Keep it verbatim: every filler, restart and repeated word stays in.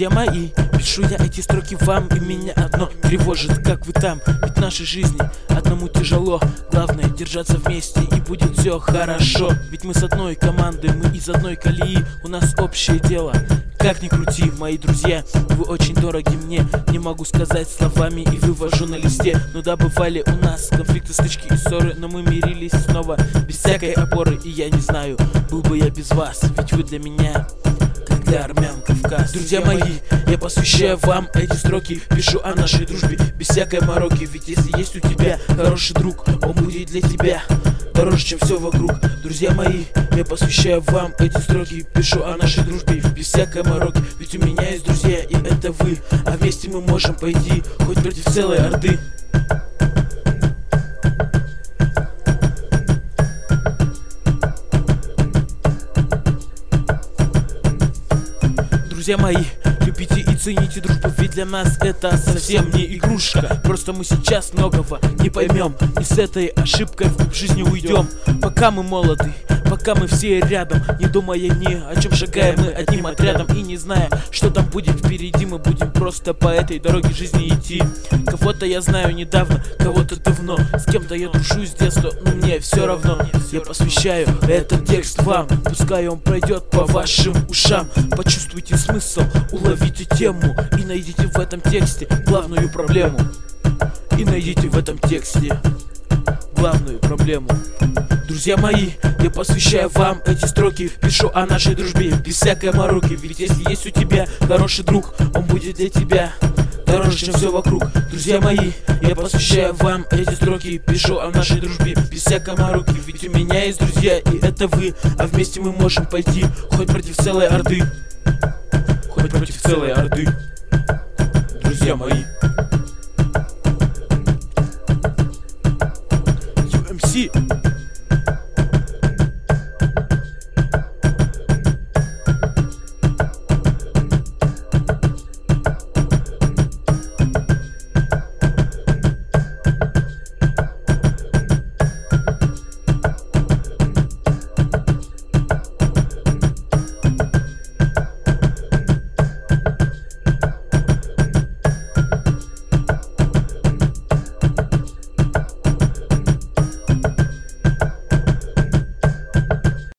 Друзья мои, пишу я эти строки вам, и меня одно тревожит, как вы там. Ведь в нашей жизни одному тяжело, главное держаться вместе, и будет все хорошо. Ведь мы с одной команды, мы из одной колеи, у нас общее дело. Как ни крути, мои друзья, вы очень дороги мне. Не могу сказать словами и вывожу на листе. Но да, бывали у нас конфликты, стычки и ссоры, но мы мирились снова без всякой опоры. И я не знаю, был бы я без вас, ведь вы для меня как для армян Кавказ. Друзья мои, я посвящаю вам эти строки, пишу о нашей дружбе без всякой мороки. Ведь если есть у тебя хороший друг, он будет для тебя дороже, чем все вокруг. Друзья мои, я посвящаю вам эти строки, пишу о нашей дружбе без всякой мороки. Ведь у меня есть друзья, и это вы, а вместе мы можем пойти хоть против целой орды. Друзья мои, любите и цените дружбу, ведь для нас это совсем не игрушка. Просто мы сейчас многого не поймем, и с этой ошибкой в жизни уйдем. Пока мы молоды, пока мы все рядом, не думая ни о чем, шагаем мы одним отрядом. И не зная, что там будет впереди, мы будем просто по этой дороге жизни идти. Кого-то я знаю недавно, кого-то давно, с кем-то я дружу с детства, но мне все равно. Я посвящаю этот текст вам, пускай он пройдет по вашим ушам. Почувствуйте смысл, уловите тему и найдите в этом тексте главную проблему. И найдите в этом тексте главную проблему. Друзья мои, я посвящаю вам эти строки, пишу о нашей дружбе без всякой мороки. Ведь если есть у тебя хороший друг, он будет для тебя дороже, чем все вокруг. Друзья мои, я посвящаю вам эти строки, пишу о нашей дружбе без всякой мороки. Ведь у меня есть друзья, и это вы, а вместе мы можем пойти хоть против целой орды. Хоть против целой орды. Друзья мои. ю эм си